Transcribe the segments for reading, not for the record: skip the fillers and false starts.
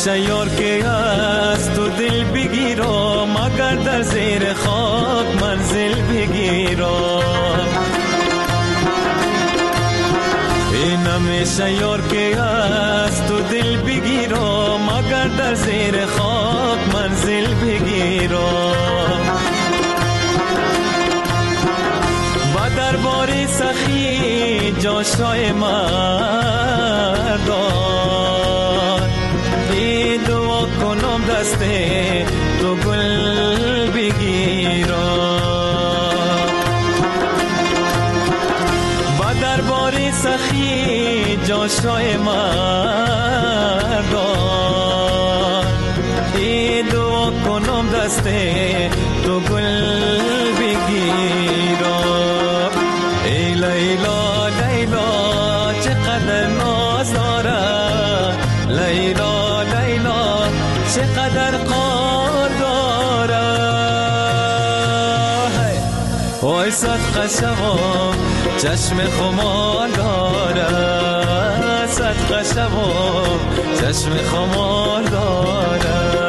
همیشه یار که از تو دل بگیرم، اگر در زیر خاک منزل بگیرم. این همیشه یار که از تو دل بگیرم، اگر در زیر خاک منزل بگیرم. با دربار سخی جاشای مردان، ای دعا کنم دست تو گل بگیرم. با دربار سخی جاشای مردان، ای دعا کنم دست تو گل بگیرم. ای لیلا لیلا چقدر ناز دارد، لیلا لیلا چقدر قار دارد. وای صدقه شوم چشم خمار دارد، صدقه شوم چشم خمار دارد.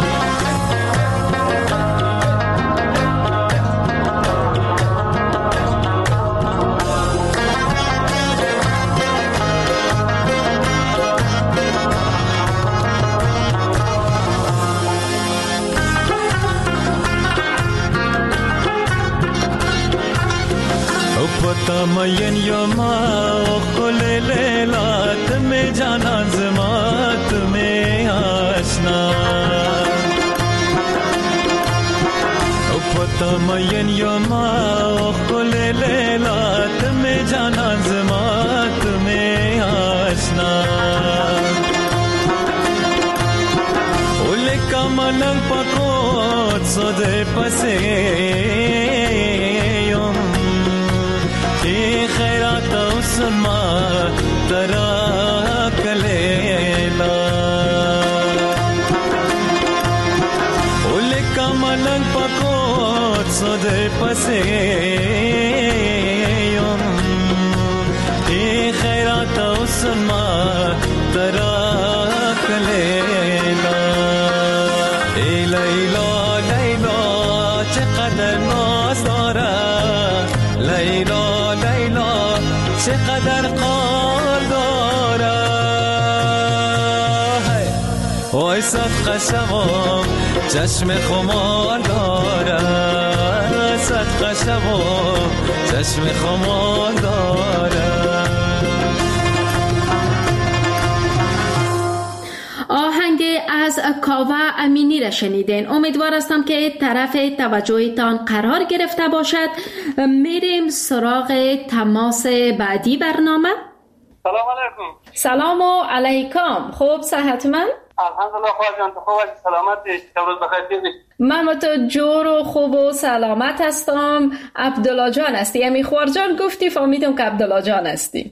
تمین یما خل لیلا تمہیں جانا زما تمہیں آشنا. تمین یما خل لیلا تمہیں جانا زما تمہیں آشنا. اول کملنگ پکوت سودے پسے خیرات سما ترا کلیلا. اول کملنگ پکوت سودے پسے خیرات سما ترا کلیلا. ای لیلا لیلا چقدر ناز دارد، لیلا چقدر قار دارد. وای صدقه شوم چشم خمار دارد، صدقه شوم چشم خمار دارد. آهنگ از کاوه امینی را شنیدین. امیدوار هستم که طرف توجهتان قرار گرفته باشد. میریم سراغ تماس بعدی برنامه. سلام علیکم. سلام علیکم. خوب صحتمند؟ الحمدلله. خواهد تو خوب سلامتی؟ روز بخیر. من تو جور و خوب و سلامت هستم. عبدالله جان هستی؟ امی خوار جان گفتی فهمیدم که عبدالله جان هستی.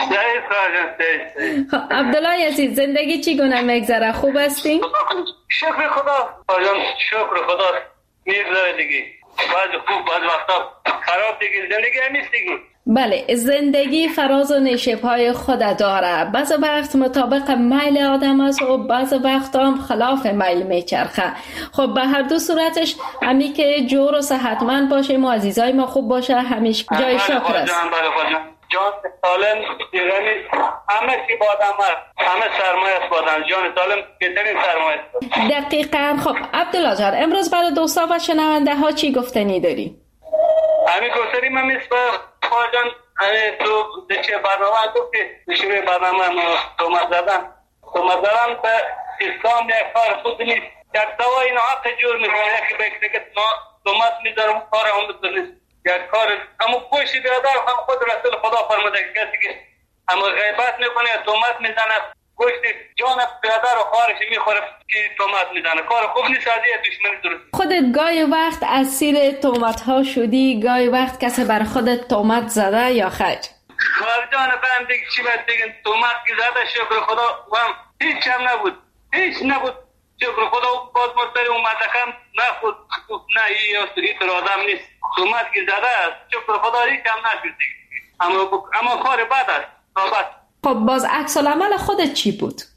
عبدالله عزیز زندگی چی گونه میگذره؟ خوب هستی؟ شکر خدا جان، شکر خدا. میگذره دیگه، بعضی خوب بعضی وقتا خراب دیگه. زندگی همیست دیگه. بله، زندگی فراز و نشیب‌های خود داره. بعض وقت مطابق میل آدم است و بعض وقت هم خلاف میل میچرخه. خب به هر دو صورتش همی که جور و صحتمند باشیم و عزیزای ما خوب باشه همیشه جای شکر است. جان سالم دیگه نیست. همه چی با آدم هست، همه سرمایه است با آدم. جان سالم بهترین سرمایه است. دقیقاً. خب عبدالله جان امروز برای دوستا و شنونده ها چی گفتنی داری؟ همین گفتنی من میست با جان تو چه برنامه گفتی شروع برنامه تومت زدن به اسلام یک کار خود نیست. یک دوا این حق جور میکنه که به که تومت میذارم کار هم نیست. یک کار همون پوشی برادر هم خود رسول خدا فرموده که کسی که همون غیبت میکنه تومت میزنه گوشت جان برادر و خواهرش میخوره که تومت میزنه. کار خوب نیست. از یه دشمنی درست. خودت گاهی وقت اسیر تومت ها شدی؟ گاهی وقت کسی بر خودت تومت زده یا خیر؟ خواهر جان فهم دیگه چی باید بگن. تومت که زده شکر خدا هم هیچ هم نبود، هیچ نبود. شکر خدا باز مستری اومده کم نخود نه این تر آدم نیست. تومت که زده است شکر خدا هیچ هم نشد دیگه. اما کار بد است. خب باز عکس العمل خودت چی بود؟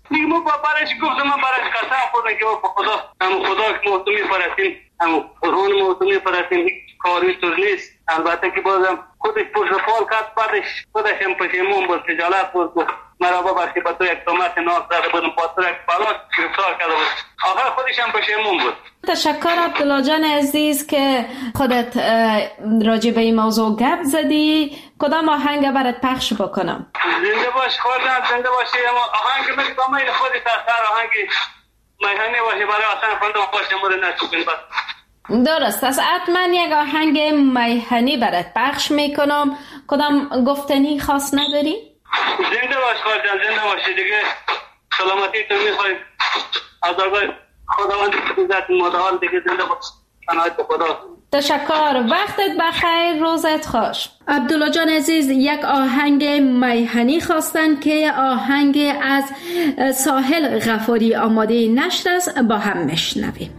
دیگه ما برایش گفتم، من برایش قسم خوردم که با خدا که ما تو میپرستیم، قرآن ما تو میپرستیم، هیچ کاری طور نیست. البته که بازم خودش پشت پال کرد، خودش هم پشیمون بود، خجالت بود، مرا ببخشید با تو یک تهمت ناز زده بودم، پاتر یک بلا گرفتار کرده بود، آخر خودش هم پشیمون بود. تشکر عبدالله جان عزیز که خودت راجع به این موضوع گپ زدی. کدام آهنگ برات پخش بکنم؟ زنده باش خواهدن، زنده باشی. اما آهنگ میگه با من خودت اثر آهنگ میهنی باشه برای اصلا خواندم باشه مورد نشوکن بس. درست است، حتما یک آهنگ میهنی برات پخش میکنم. کدام گفتنی خاص نداری؟ زنده باش خواهدن، زنده باشی. دیگه سلامتی تو میخوای از آقای خداوند عزت متعال، دیگه زنده باش. پناهت خدا. تشکر، وقتت بخیر، روزت خوش. عبدالله جان عزیز یک آهنگ میهنی خواستن که آهنگ از ساحل غفاری آماده نشر است، با هم میشنویم.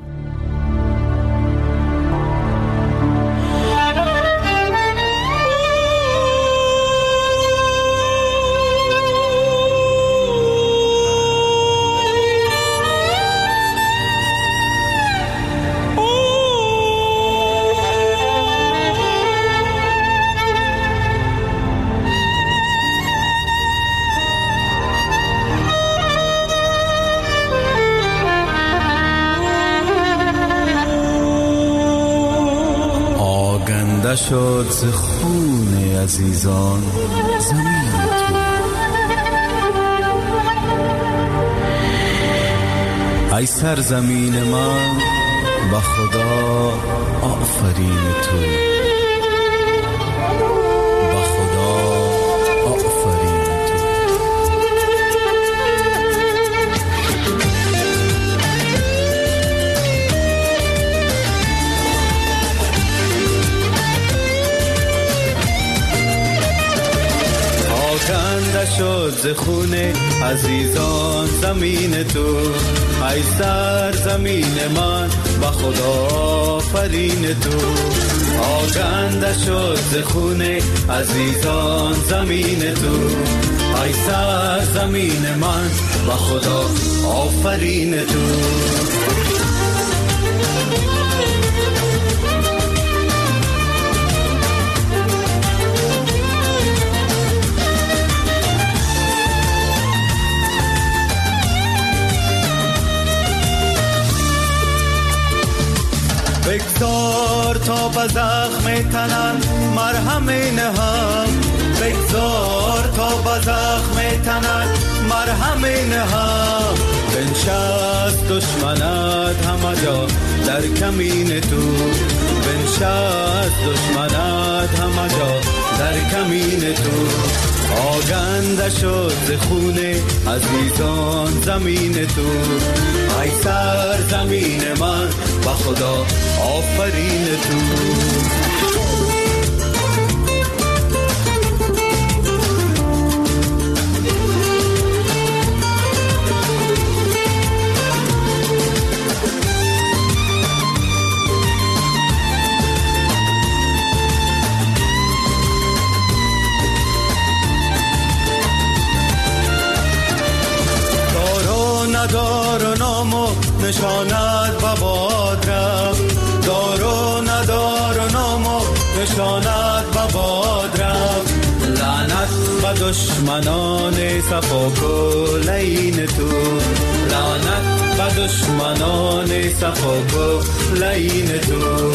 شد ز خون عزیزان زمین تو، ای سرزمین من به خدا آفرین تو، به خدا آفرین تو. کنده شد ز خون عزیزان زمین تو، ای سرزمین من به خدا آفرین تو. آکنده شد ز خون عزیزان زمین تو، ای سرزمین من به خدا آفرین تو. بگذار تا به زخم تنم مرهم نهم، بگذار تا به زخم تنم مرهم نهم. بنشست دشمنت همه جا در کمین تو، بنشست دشمنت همه جا در کمین تو. آگنده شد ز خون عزیزان زمین تو، ای سرزمین من به خدا آفرین تو. دار و نام و نشانت به باد رفت، دار و ندار و نام و نشانت به باد رفت. لعنت به دشمنان صفا کلین تو، لعنت به دشمنان صفا کلین تو.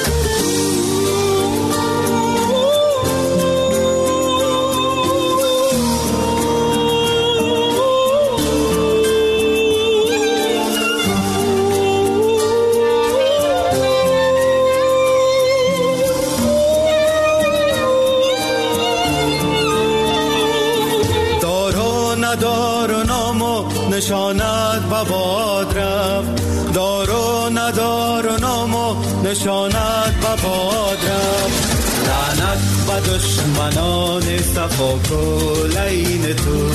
نشانت به باد رفت، دار و ندار و نام و نشانت به باد رفت. لعنت به دشمنان صفا کلین تو،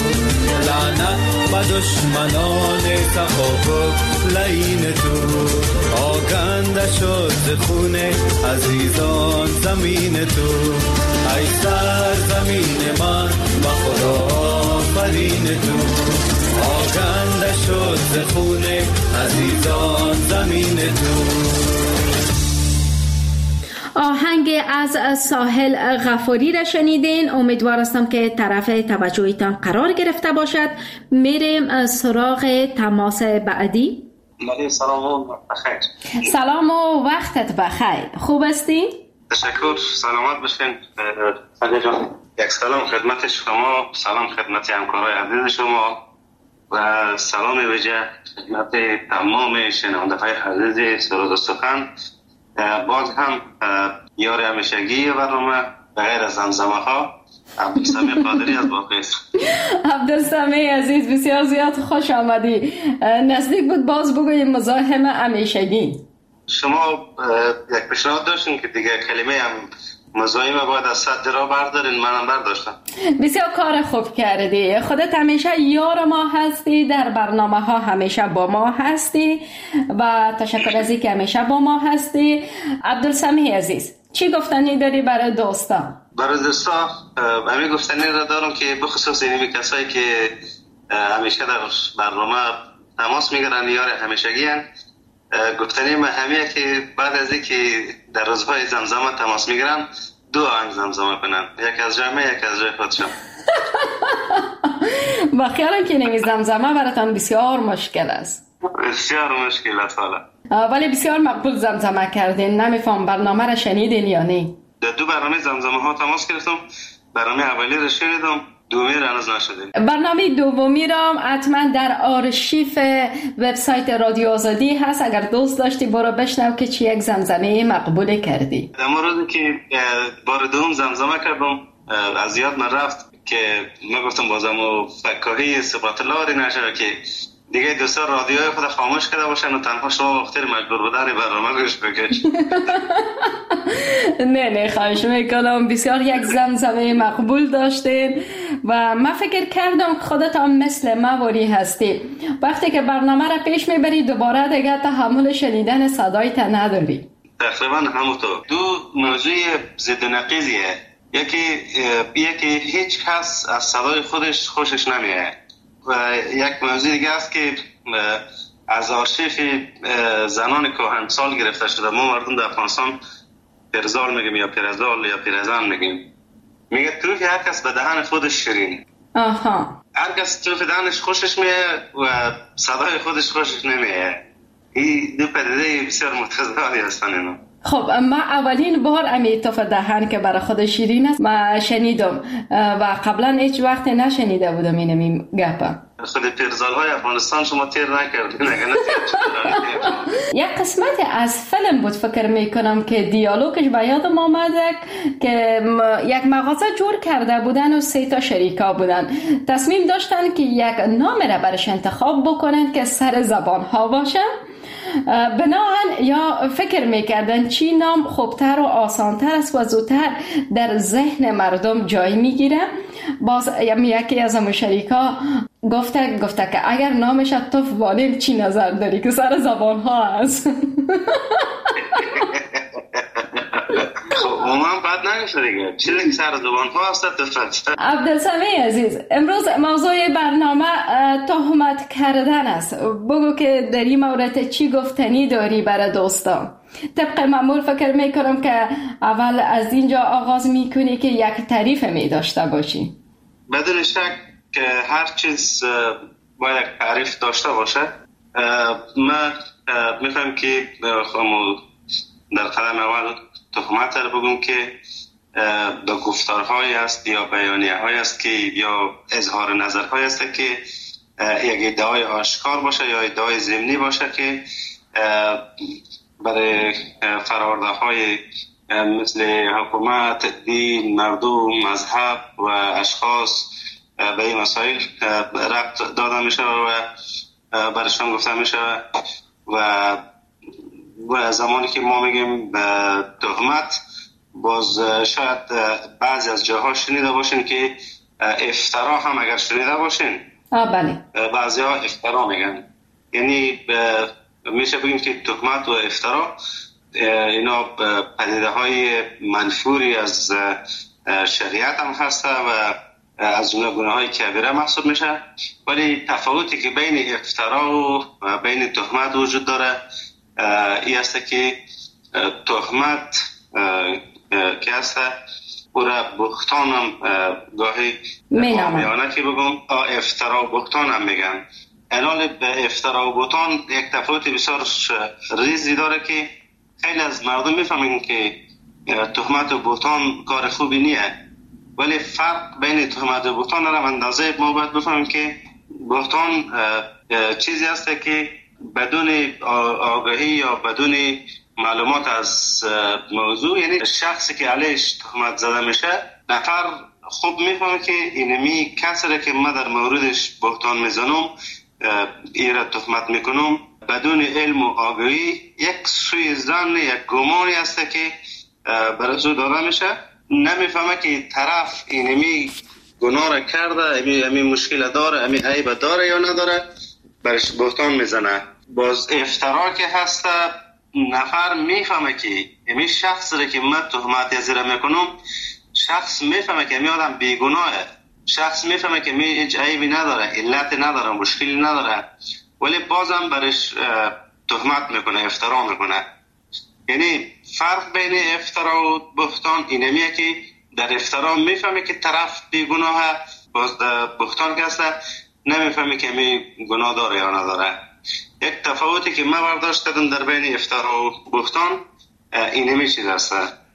لعنت به دشمنان صفا کلین تو. آگنده شد ز خون عزیزان زمین تو. ای سر زمین من با خدا آفرین تو. آگنده شد ز خون عزیزان زمین تو. آهنگ از ساحل غفاری را شنیدین. امیدوار هستم که طرف توجهتان قرار گرفته باشد. میریم سراغ تماس بعدی. سلام و بخیر. سلام و وقتت بخیر. خوب هستی؟ تشکر، سلامت باشین. فضل جان، یک سلام خدمت شما، سلام خدمت همکارای عزیز شما و سلام ویژه خدمت تمام شنونده‌های عزیز سرود و سخن. باز هم یار همیشگی برنامه بغیر از زمزمه ها عبدالسمیع قادری از باقیست. عبدالسمیع عزیز، بسیار زیاد خوش آمدی. نزدیک بود باز بگویم مزاحم همیشگی. شما یک پیشنهاد داشتین که دیگه کلمه هم مزاحم باید از صد را بردارین، منم برداشتم. بسیار کار خوب کردی. خودت همیشه یار ما هستی، در برنامه ها همیشه با ما هستی و تشکر از اینکه همیشه با ما هستی. عبدالسمیع عزیز، چی گفتنی داری برای دوستان؟ برای دوستان همین گفتنی را دارم که بخصوص اینمی کسایی که همیشه در برنامه تماس میگیرن، یار همیشگی هن، گفتنی من همیه که بعد از اینکه در روزهای زمزمه تماس میگیرن 2 آهنگ زمزمه کنن، یک از جمعه یک از جای خودشان. با خیالم که نمی زمزمه براتان بسیار مشکل است. بسیار مشکل است حالا، ولی بسیار مقبول زمزمه کردین. نمیفهم برنامه را شنیدین یا نه؟ در 2 برنامه زمزمه ها تماس گرفتم. برنامه اولی را شنیدم، دومی را هنوز نشدیم. برنامه دومی را حتما در آرشیف وبسایت رادیو آزادی هست. اگر دوست داشتی برو بشنو که چی یک زمزمه مقبول کردی. در موردی که بار دوم زمزمه کردم از یاد من رفت که من گفتم بازم و فکاهی صفات لاری نشه که دیگه دوستان رادیوی خود خاموش کرده باشن و تنها شما وقتی مجبور بودن برنامه گوش بکش. نه خواهش میکنم. بسیار یک زمزمه مقبول داشتین و من فکر کردم خودتان مثل مواری هستی. وقتی که برنامه را پیش میبری دوباره دیگه تحمل شنیدن صدایت نداری. تقریبا همونطور. 2 موضوع ضد و نقیضیه. یکی هیچ کس از صدای خودش خوشش نمیاد و یک موضوع دیگه است که از آرشیف زنان کهنسال گرفته شده. ما مردم در افغانستان پیرزال میگیم یا پیرزال یا پیرزن میگیم. میگه طرف هر کس به دهن خودش شیرین. آها. هر کس طرف دهنش خوشش میاد و صدای خودش خوشش نمیاد. این 2 پدیده بسیار متضادی هستن اینا. خب من اولین بار امی طرف دهن که برای خود شیرین است من شنیدم و قبلا هیچ وقت نشنیده بودم اینمی گپا. خود پیرزال‌های افغانستان شما تیر نکردین اگه یک قسمت از فیلم بود فکر میکنم که دیالوگش به یادم آمد که یک مغازه جور کرده بودن و 3 تا شریکا بودن. تصمیم داشتن که یک نام را برش انتخاب بکنن که سر زبان ها باشه. بناهن یا فکر میکردن چی نام خوبتر و آسانتر است و زودتر در ذهن مردم جای میگیره. باز یکی از همون شریکا گفته که اگر نامش تو والیم چی نظر داری که سر زبان ها هست. من بعد نمیشه دیگه چیزی سر زبان ها هست تفرد. عبدالسمیع عزیز، امروز موضوع برنامه تهمت کردن است. بگو که در این مورد چی گفتنی داری برای دوستان. طبق معمول فکر میکنم که اول از اینجا آغاز میکنی که یک تعریف می داشته باشی. بدون شک که هر چیز باید تعریف داشته باشه. من میفهم که در قدم اول تهمت رو بگم که به گفتارهایی است یا بیانیه های است که یا اظهار نظرهایی است که یک ادعای آشکار باشه یا ادعای ضمنی باشه که برای فراورده های مثل حکومت، دین، مردم، مذهب و اشخاص به این مسائل ربط داده میشه و برشان گفته میشه و زمانی که ما میگیم تهمت باز شاید بعضی از جاها شنیده باشین که افترا هم اگر شنیده باشین بله بعضی ها افترا میگن، یعنی میشه بگیم که تهمت و افترا اینا پدیده های منفوری از شریعت هم هسته و از جمله گناه های کبیره محسوب میشه. ولی تفاوتی که بین افترا و بین تهمت وجود داره این است که تهمت که هست او را بهتان هم گاهی آمیانه که بگم افترا و بهتان هم میگن. الان به افترا و بهتان یک تفاوت بسیار ریزی داره که خیلی از مردم میفهمن که تهمت و بهتان کار خوبی نیه، ولی فرق بین تهمت و بهتان را اندازه ما باید بفهمیم که بهتان چیزی هست که بدون آگاهی یا بدون معلومات از موضوع، یعنی شخصی که علیش تهمت زده میشه نفر خوب میفهمه که اینمی کسی که من در موردش بهتان میزنم ایره تهمت میکنم بدون علم و آگاهی یک سوی زن یک گمانی هست که برای او داده میشه. نمیفهمه که طرف اینمی گناه را کرده، امی مشکل داره، امی عیب داره یا نداره، برش بهتان میزنه. باز افترا که هست نفر میفهمه که امی شخص را که من تهمت زیر میکنم شخص میفهمه که امی آدم بیگناهه، شخص میفهمه که امی هیچ عیبی نداره، علت نداره، مشکلی نداره، ولی بازم برش تهمت میکنه، افترا میکنه. یعنی فرق بین افترا و بهتان اینمیه که در افترا میفهمه که طرف بیگناهه، باز در بهتان که هست نمیفهمه که می گناه داره یا نداره. یک تفاوتی که من برداشت دادم در بین افترا و بهتان اینمی چیز هست.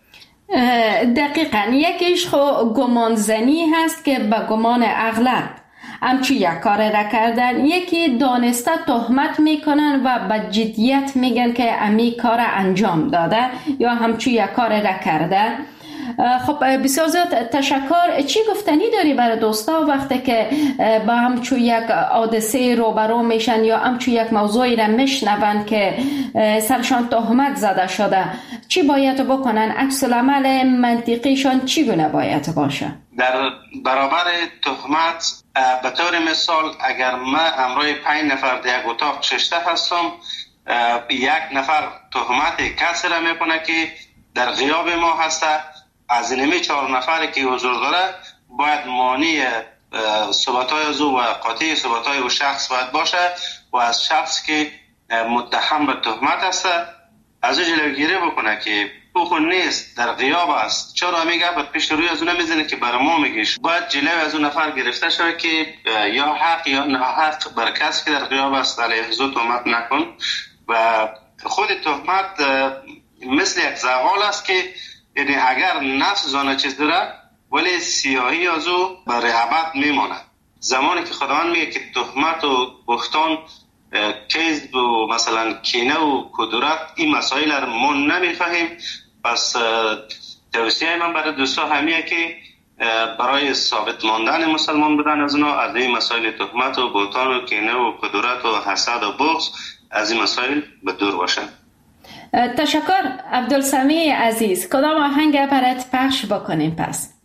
دقیقاً یکیش خو گمانزنی هست که به گمان اغلب همچی یک کار را کردن، یکی دانسته تهمت میکنن و به جدیت میگن که امی کار انجام داده یا همچی یک کار را کرده. خب بسیار زیاد تشکر. چی گفتنی داری برای دوستا وقتی که با همچو یک حادثه روبرو میشن یا همچو یک موضوعی را میشنون که سرشان تهمت زده شده، چی باید بکنن؟ عکس العمل منطقیشان چگونه باید باشه؟ در برابر تهمت به طور مثال اگر من همراه 5 نفر در یک اتاق نشسته هستم، یک نفر تهمت کسی را میکنه که در غیاب ما هسته، از اینمی 4 نفری که حضور داره باید مانع صحبت‌های از او و قاطع صحبت‌های او شخص باید باشه و از شخص که متهم به تهمت هست از او جلوگیری بکنه که او خود نیست، در غیاب است. چرا میگه بعد پیش روی از اون میزنه که برای ما میگیش. باید جلوی از اون نفر گرفته شده که یا حق یا ناحق بر کسی که در غیاب است علیه او تهمت نکن. و خود تهمت مثل یک زغال است که یعنی اگر نفس زانه چیز داره ولی سیاهی از او برای ابد میمانه. زمانی که خداوند میگه که تهمت و بهتان کذب و مثلا کینه و کدورت این مسائل را ما نمیفهمیم، پس توصیه من برای دوستا همیه که برای ثابت ماندن مسلمان بدن از اونا از این مسائل تهمت و بهتان و کینه و کدورت و حسد و بغض از این مسائل به دور باشن. تشکر عبدالسمی عزیز. کدام آهنگ برات پخش بکنیم پس؟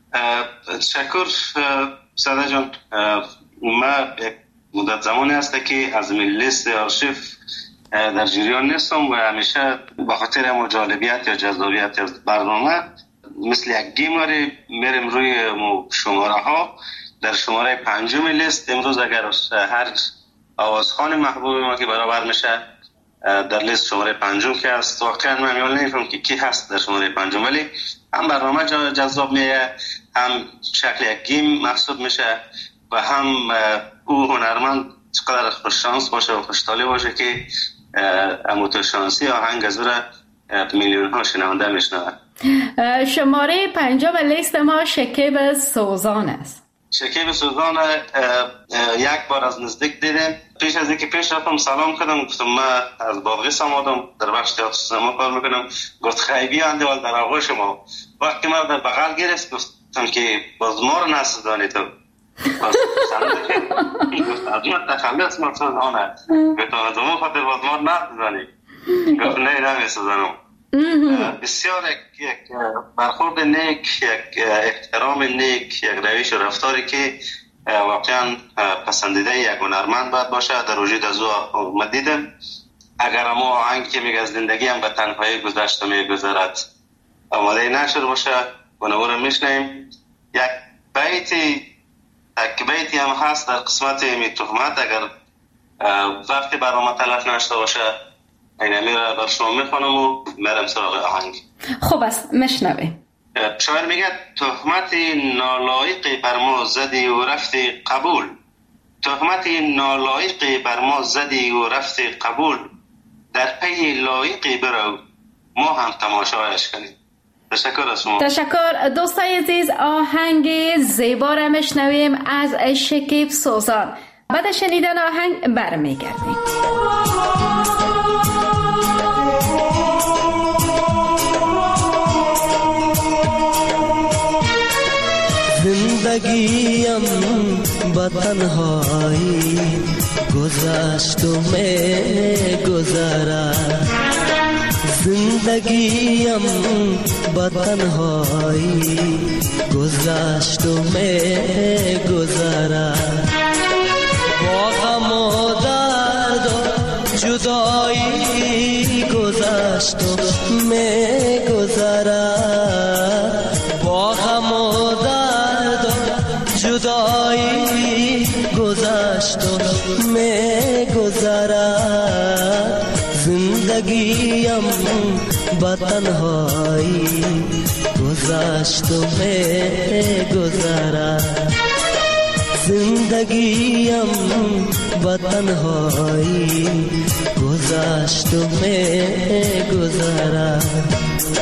تشکر ساده جان. من مدت زمانی هست که از لیست آرشیو در جریان نیستم و همیشه به خاطر مجالبیت یا جذابیت برنامه مثل یک گیماری میریم روی شماره ها. در شماره 5 لیست امروز اگر هر آوازخوان محبوب ما که برابر میشه در لیست شماره 5 که هست، واقعا من نمیفهمم که کی هست در شماره 5، ولی هم برنامه جذاب میه، هم شکل یک گیم محسوب میشه و هم او هنرمند چقدر خوششانس باشه و خوشحالی باشه که متشانسی آهنگ از را میلیون ها شنونده میشنوه. شماره 5 لیست ما شکیب سوزان است. شکیب سوزان یک بار از نزدیک دیدم. پیش از اینکه پیش رفتم سلام کردم، گفتم من از باغریس آمدم، در بخش تئاتر سینما کار میکنم. گفت خیلی اندوال در آغوش ما. وقتی من در بغل گرفت گفتم که باز ما رو نسوزانی تو. باز از ما تخلص مرسوزانه گفت از ما خاطر باز ما رو نسوزانی. گفت نه نمیسوزانم. بسیار یک برخورد نیک، یک احترام نیک، یک روش و رفتاری که واقعا پسندیده یک هنرمند باید باشه در وجود از او دیدم اگر ما آهنگی که میگه زندگی هم به تنهایی گذشت و میگذرد آماده نشر باشه و رو میشنیم. یک بیتی هم هست در قسمت می تهمت، اگر وقتی برنامه تلف نشده باشه این میره بر شما میخونم و میرم سراغ آهنگ. خوب است، مشنویم. شاعر میگه تهمت نالایقی بر ما زدی و رفتی قبول، تهمت نالایقی بر ما زدی و رفتی قبول، در پی لایقی برو ما هم تماشایش کنیم. تشکر از شما. تشکر دوستای عزیز. آهنگ زیبا را مشنویم از شکیب سوزان. بعد شنیدن آهنگ برمیگردیم. زندگیم با تنهایی گذشت و می گذرد، زندگیم با تنهایی گذشت و می گذرد، با غم و درد و جدایی گذشت و می گذرد، با غم و درد و جدایی گذشت و می گذرد، زندگیم با تنهایی گذشت و می گذرد، زندگیم با تنهایی گذشت و می گذرد.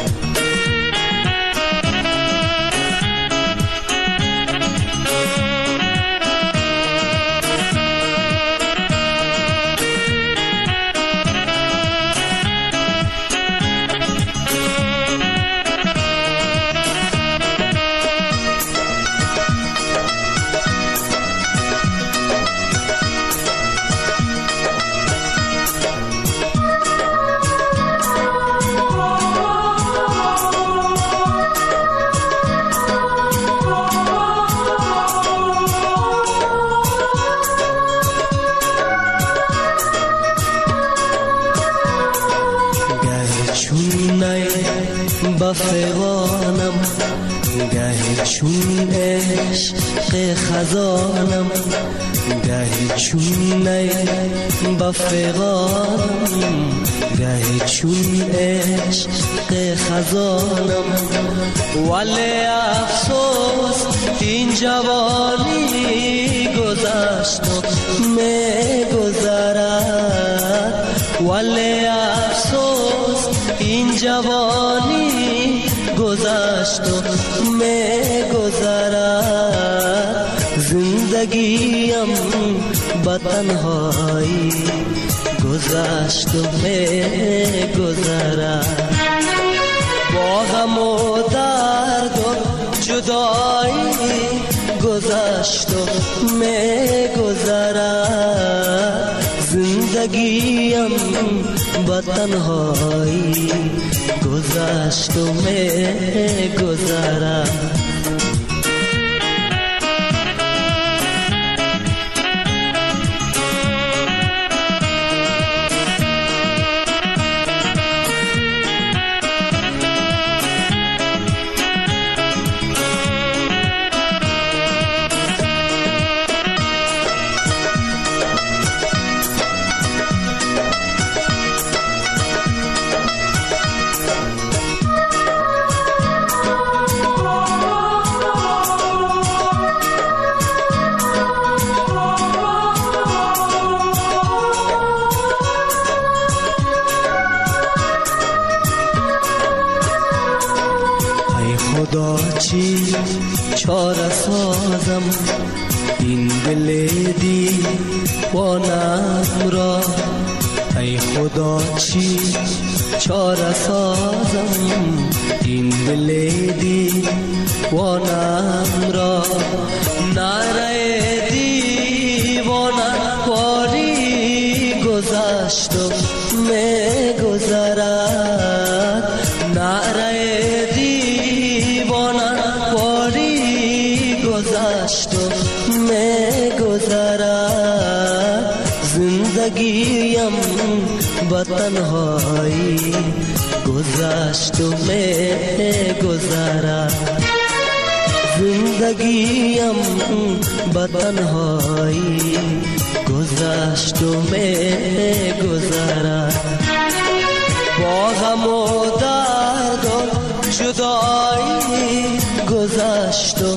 بفغانم گهی چون عشق خزانم، گهی چون نی بفغانم گهی چون عشق خزانم، ولی افسوس این جوانی گذشت و می گذرد، ولی افسوس این جوانی گذشت و می گذرد، زندگیم با تنهایی گذشت و می گذرد، با غم و درد و جدایی گذشت و می گذرد، زندگیم با تنهایی گذشت و می گذرد. چی چاره سازم این دل دیوانم را، ای خدا چی چاره سازم این دل دیوانم را، نره دیوانم باری گذشت و می گذرد، نره گذشت و می گذرد، زندگیم با با تنهایی گذشت و می‌گذرد. زندگیم با تنهایی گذشت و می‌گذرد. با غم و درد و جدایی گذشت و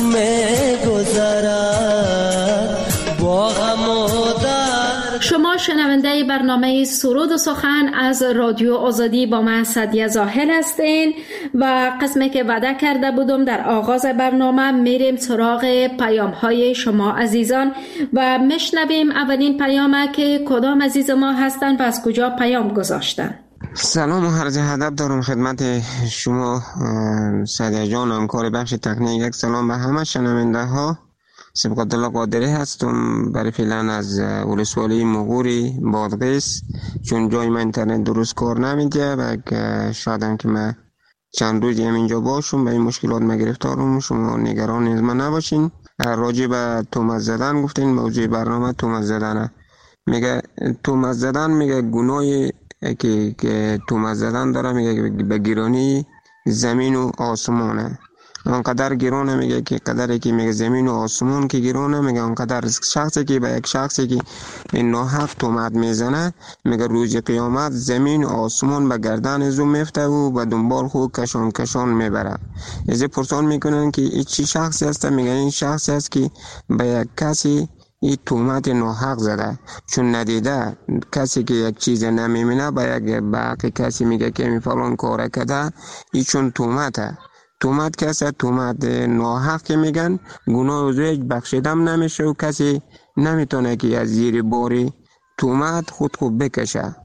می‌گذرد. با غم و درد. شما شنونده برنامه سرود و سخن از رادیو آزادی با من سعدیه زاهل هستین و قسمی که وعده کرده بودم در آغاز برنامه میریم سراغ پیام های شما عزیزان و میشنویم اولین پیامه که کدام عزیز ما هستن و از کجا پیام گذاشتن. سلام و عرض ادب دارم خدمت شما سعدیه جان، همکار بخش تکنیک. یک سلام به همه شنونده ها. سبقت الله قادری هستم، برای فعلا از ولسوالی مغوری بادغیس، چون جای من اینترنت درست کار نمیده و شایدم که من چند روزی هم اینجا باشم به این مشکلات ما گرفتارم. شما نگران از من نباشین. راجع به تهمت زدن گفتین، موضوع برنامه تهمت زدنه. میگه تهمت زدن، میگه گناهی که تهمت زدن داره، میگه به گرانی زمین و آسمانه. اونقدر گرانه، میگه که قدری که میگه زمین و آسمان که گرانه، میگه اونقدر شخصی که به یک شخصی که ناحق تهمت میزنه، میگه روز قیامت زمین و آسمان به گردن او میفته و به دنبال خود کشان میبره. از پرسان میکنن که این چی شخصی هست؟ میگه این شخصی است که به یک کسی این تهمت ناحق زده، چون ندیده کسی که یک چیز نمیمینه به یک کسی میگه که می فلان کار کرده، این چون تهمته. تهمت کسی تهمت ناحق که میگن گناه از هیچ بخشیدم نمیشه و کسی نمیتونه که از زیر باری تهمت خود بکشه.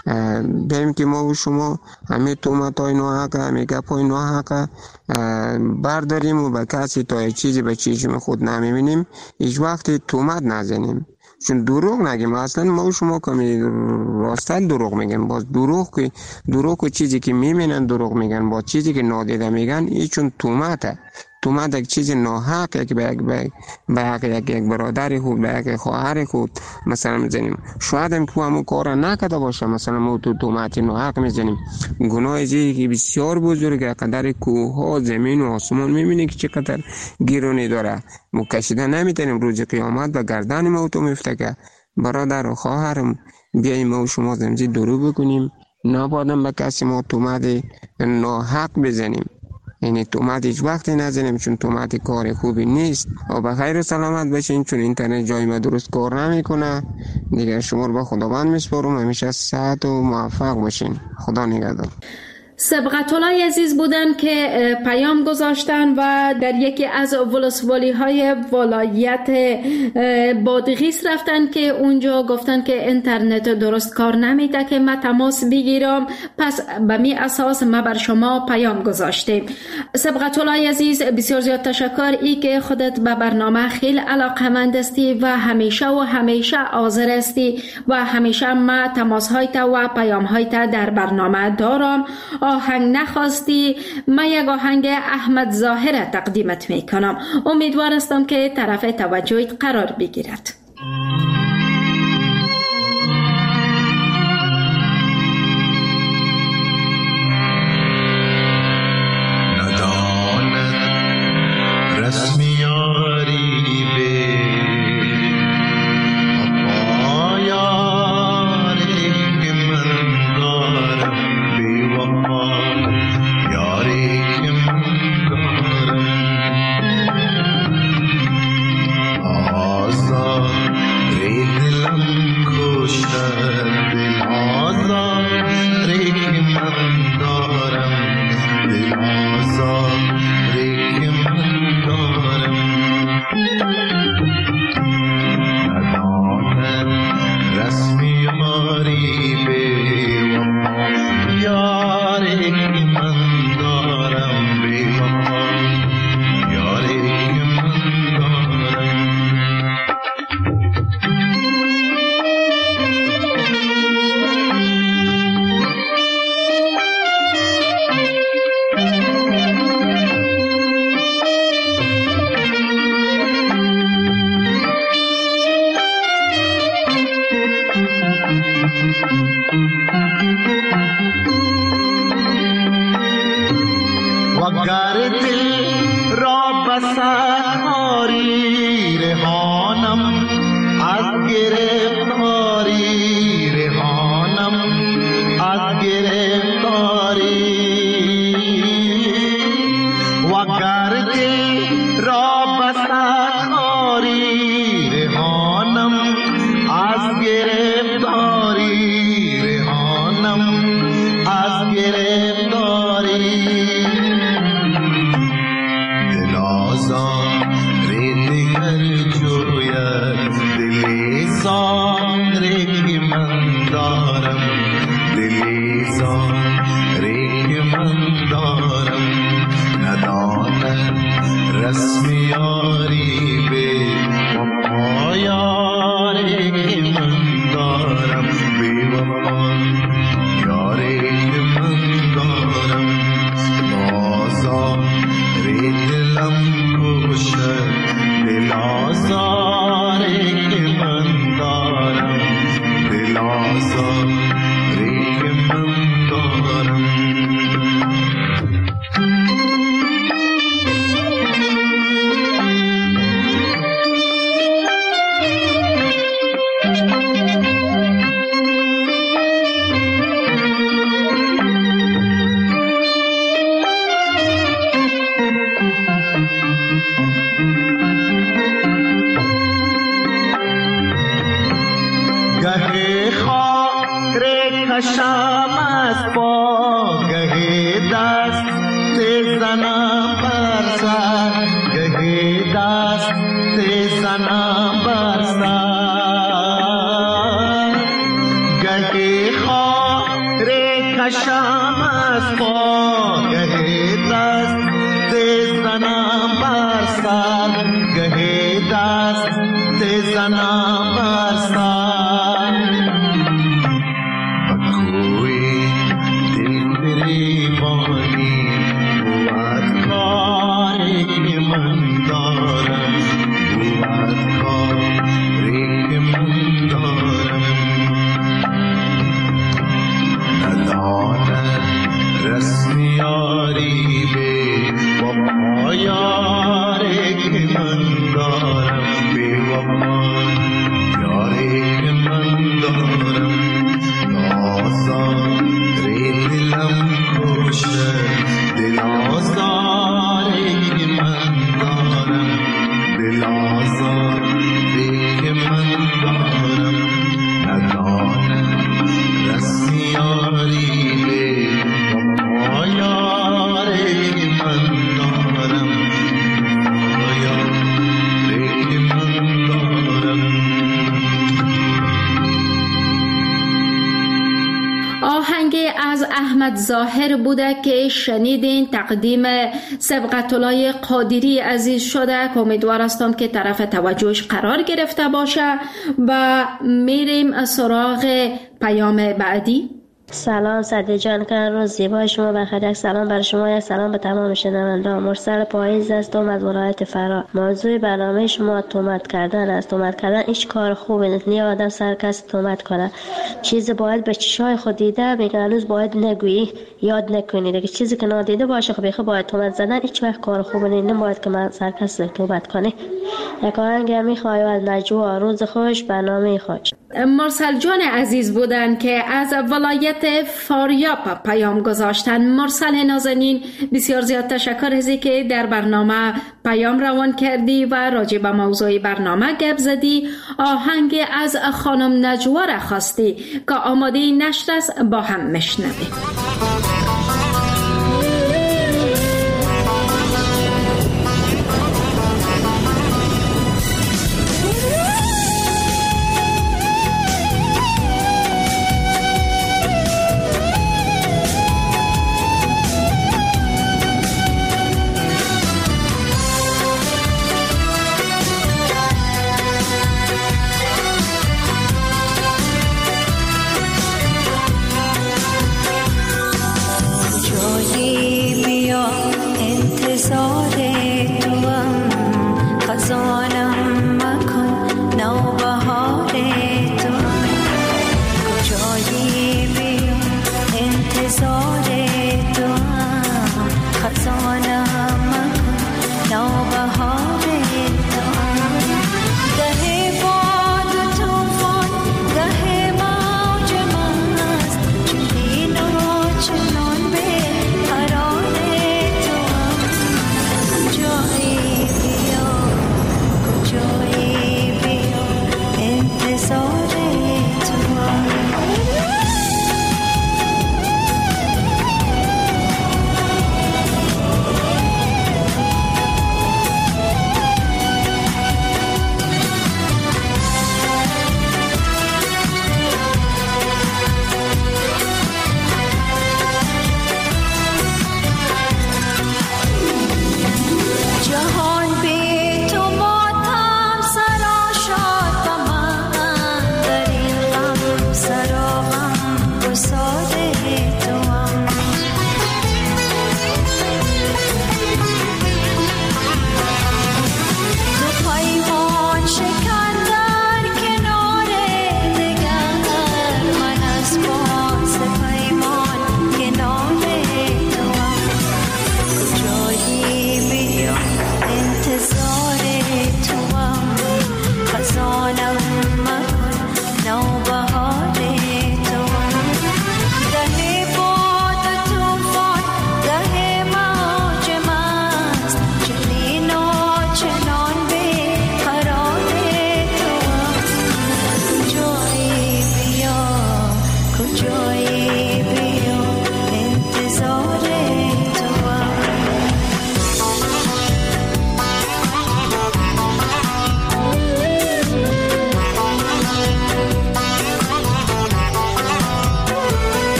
بهم که ما و شما همه تهمت های ناحق، همه گپ های ناحق برداریم و به کسی تا یک چیزی به چشم خود نمیبینیم، هیچ وقت تهمت نزنیم، چون دروغ نگیم. اصلا ما و شما کمی راستن دروغ میگن، باز دروغ و چیزی که میبینن دروغ میگن، با چیزی که نادیده میگن، این چون تهمته. تهمت یک چیز ناحق که به یک برادر خود، به یک خواهر خود مثلا میزنیم، شاید هم که همون کار نکرده باشه، مثلا ما تو تهمت ناحق میزنیم. گناه که بسیار بزرگه، قدر کوه ها زمین و آسمان میبینی که چقدر گرانی داره، ما کشیده نمیتونیم. روز قیامت به گردن ما تو میفته که برادر و خواهرم بیاییم ما و شما زمزی درو بکنیم، نبادم به کسی ما تهمت ناحق بزنیم. یعنی تهمت هیچ وقت نزنیم، چون تهمت کار خوبی نیست. و به خیر و سلامت باشین، چون اینترنت جای ما درست کار نمیکنه دیگه. شما رو با خداوند میسپارم، همیشه صحت و موفق باشین. خدا نگهدار. سبقت الله عزیز بودن که پیام گذاشتن و در یکی از ولسوالی های ولایت بادغیس رفتن که اونجا گفتن که اینترنت درست کار نمیده که ما تماس بگیرم، پس به می اساس ما بر شما پیام گذاشتیم. سبقت الله عزیز بسیار زیاد تشکر ای که خودت به برنامه خیلی علاقمند هستی و همیشه حاضر هستی و همیشه ما تماس های تا و پیام های تا در برنامه دارم. آهنگ نخواستی، من یک آهنگ احمد ظاهر تقدیمت میکنم. امیدوار هستم که طرف توجهت قرار بگیرد. Asa وگر دل را بسد خاری رهانم از گرفتاری رهانم از گرفتاری وگر دل را بسد خاری رهانم از گرفتاری رهانم از گرفتاری دل آزار دیگر جوید دلی زاری که من دارم دلی زاری که من دارم نداند رسم یاری به وفا یاری که من دارم بی وفا یاری که من دارم آزاری دلم کشد دل آزاری که من دارم دل آزاری که من دارم گهی خاک کشم از پا گهی دست زنم بر سر گهی دست زنم بر سر گهی خاک کشم از پا گهی دست زنم بر سر گهی دست زنم بر سر احمد ظاهر بوده که شنیدین. تقدیم سبقت الله قادری عزیز شده که امیدوار هستم که طرف توجهش قرار گرفته باشه و میریم سراغ پیام بعدی. سلام صدیق جان، کار روز زیبای شما بخیر. یک سلام برای شما، یک سلام به تمام شنوندگان. مرسل پاییز هستم از ولایت فرا. موضوع برنامه شما تهمت کردن است. تهمت کردن هیچ کار خوبی نیست. نه آدم سر کس تهمت کنه. چیزی باید به چشای خود دیده میگن هنوز باید نگویی، یاد نکنی. دیگه چیزی که نادیده باشه خب بخیر باید تهمت زدن هیچ وقت کار خوبی نیست. نباید که من سر کس تهمت کنی. یک آهنگ میخوام از نجوا روز خوش برنامه خوش. مرسل جان عزیز بودن که از ولایت فاریاب پیام گذاشتن. مرسل نازنین بسیار زیاد تشکر از که در برنامه پیام روان کردی و راجع به موضوع برنامه گپ زدی. آهنگ از خانم نجوا را خواستی که آماده نشر است، با هم میشنویم.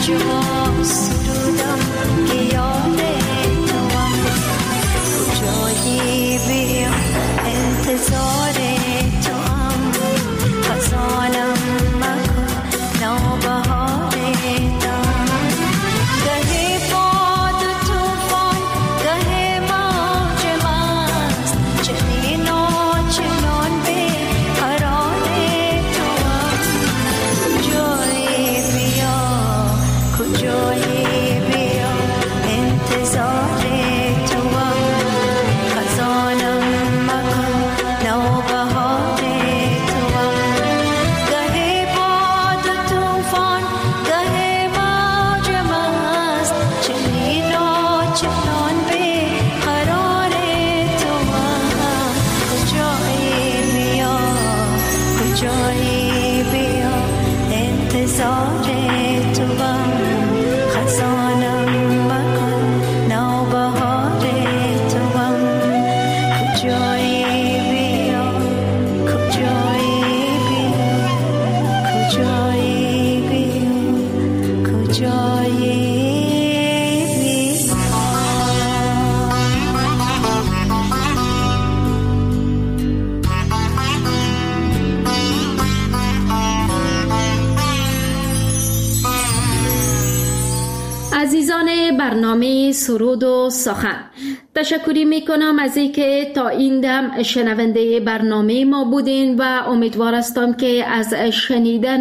عزیزان برنامه سرود و سخن، تشکری میکنم از اینکه تا این دم شنونده برنامه ما بودین و امیدوار هستم که از شنیدن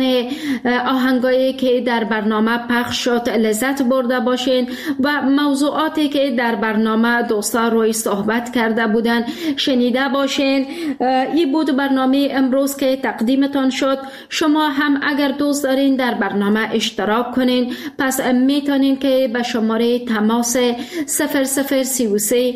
آهنگایی که در برنامه پخش شد لذت برده باشین و موضوعاتی که در برنامه دوستا روی صحبت کرده بودن شنیده باشین. این بود برنامه امروز که تقدیمتان شد. شما هم اگر دوست دارین در برنامه اشتراک کنین، پس میتونین که به شماره تماس 0033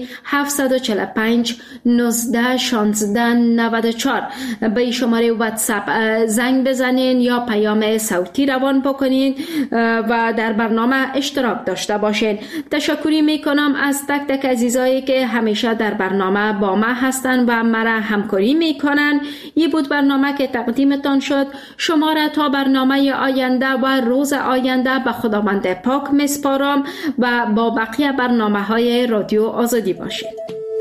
745 19 16 94 به شماره واتساپ زنگ بزنین یا پیام صوتی روان بکنین و در برنامه اشتراک داشته باشین. تشکری میکنم از تک تک عزیزایی که همیشه در برنامه با ما هستن و مرا همکاری میکنن. این بود برنامه که تقدیمتان شد. شما را تا برنامه آینده و روز آینده به خداوند پاک میسپارم و با بقیه برنامه های رادیو آزادی باشید.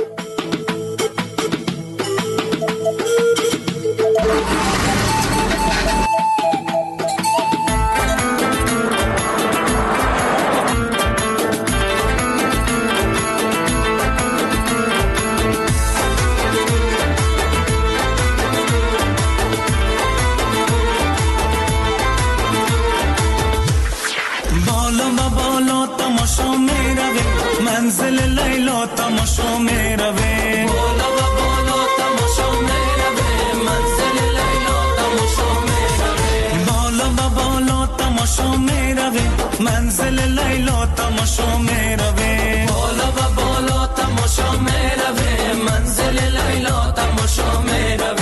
منزل لیلا تماشا می روه، بالا و بالا تماشا می روه، منزل لیلا تماشا می روه، بالا و بالا تماشا می روه، منزل لیلا تماشا می روه، بالا و بالا تماشا می روه، منزل لیلا تماشا می روه.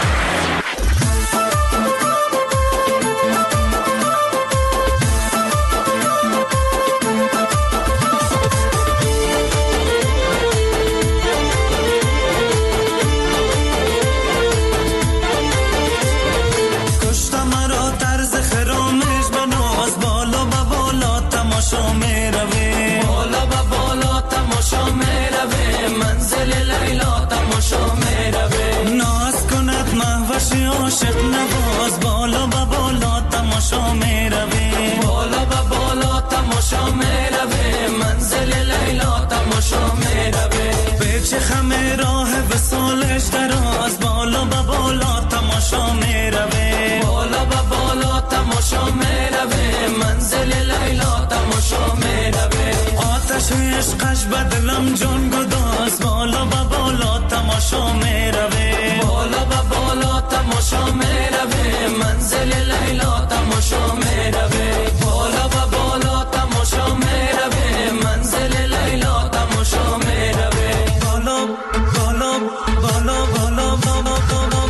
عاشق نواز بالا و بالا تماشا می روه، بالا و بالا تماشا می روه، منزل لیلا تماشا می روه، به چه خم راه وصالش دراز بالا و بالا تماشا می روه، بالا و بالا تماشا می روه، منزل لیلا تماشا می روه، آتش عشقش به دلم جان گداز بالا و بالا تماشا می روه، بالا و بالا تماشا می روه، منزل لیلا تماشا می روه، بالا و بالا تماشا می روه، منزل لیلا تماشا می روه، بالا بالا بالا بالا بالا بالا.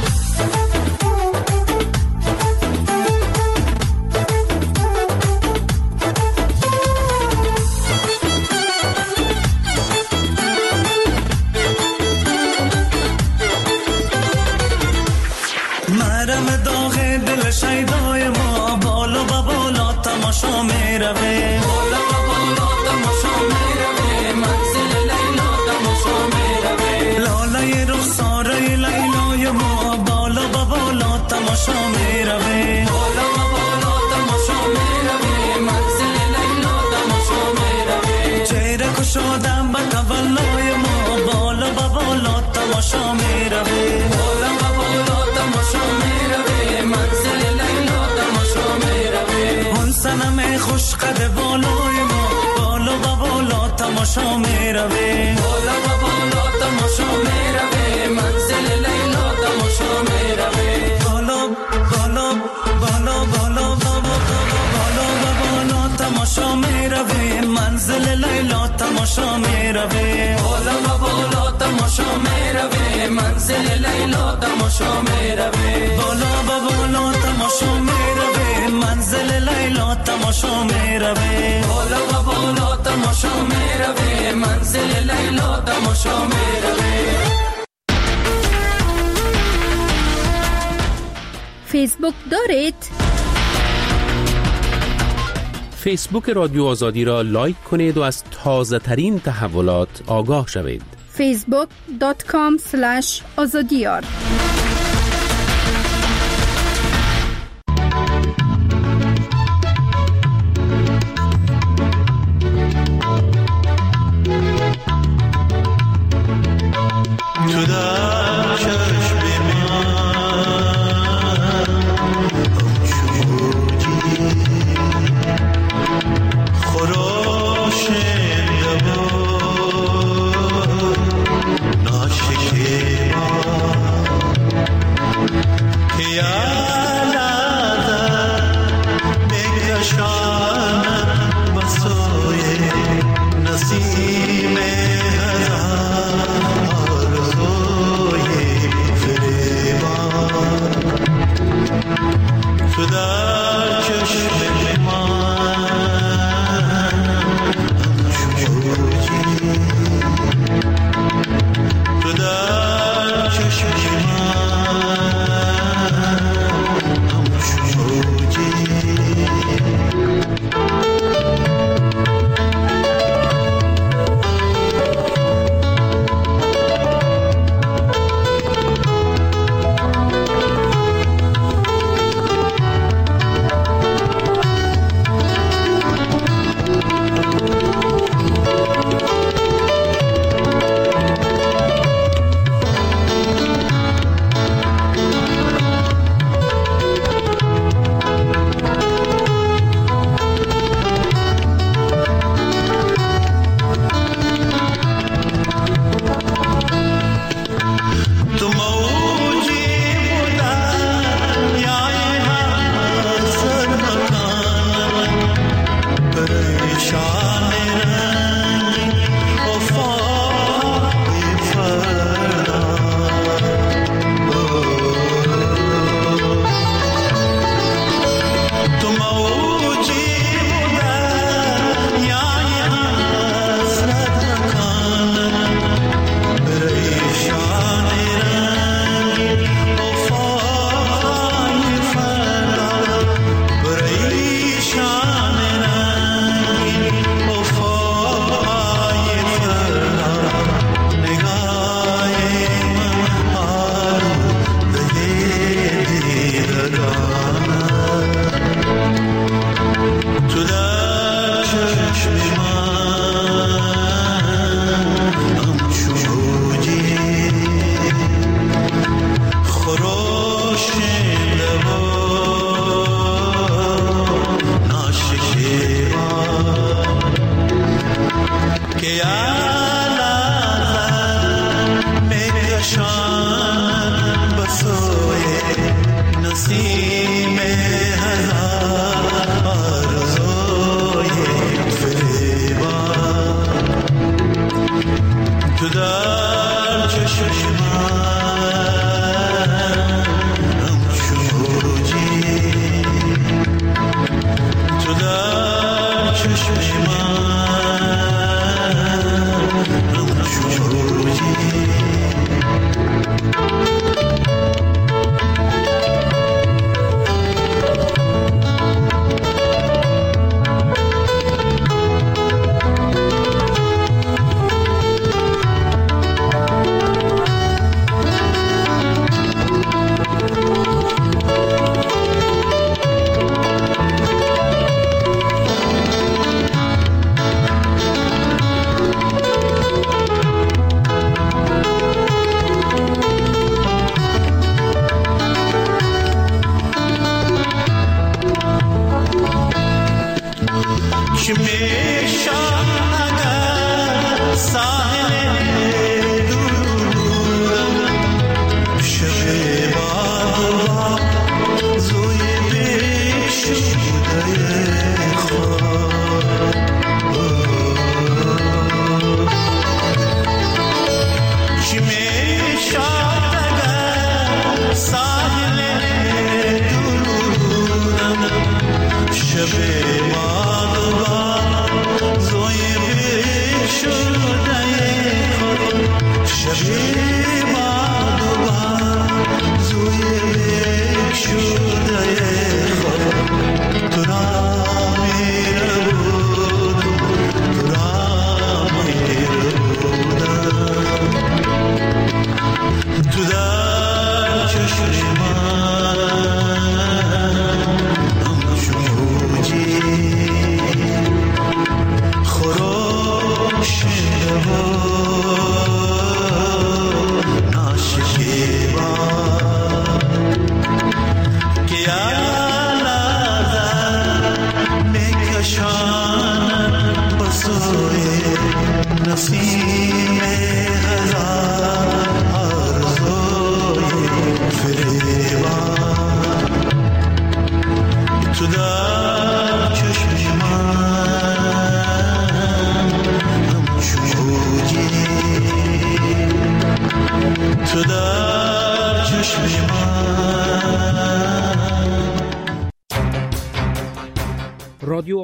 میروه بالا و بالا تماشا میروه منزل لیلا تماشا میروه لاله رخساره لیلای ما بالا و بالا تماشا میروه بالا و بالا تماشا میروه منزل لیلا تماشا میروه چهره کشادم به تولای ما بالا و بالا تماشا میروه بالا و بالا تماشا میروه منزل لیلا تماشا میروه اون صنم خوش قد بالای ما بالا و بالا تماشا میروه بالا و بالا تماشا میروه منزل لیلا تماشا میروه بالا بالا بالا بالا بالا و بالا تماشا میروه منزل لیلا تماشا میروه بالا و بالا تماشا میروه منزل لیلا تماشا میروه بالا و بالا تماشا میروه منزل لیلا تماشا میروه بالا و بالا تماشا میروه منزل لیلا تماشا میروه فیسبوک دارید؟ فیسبوک رادیو آزادی را لایک کنید و از تازه ترین تحولات آگاه شوید. facebook.com/azadiyar چی میشم اگر ساحل دور شب باد زوی بشوده خود چی میشم اگر ساحل دور شب نصیب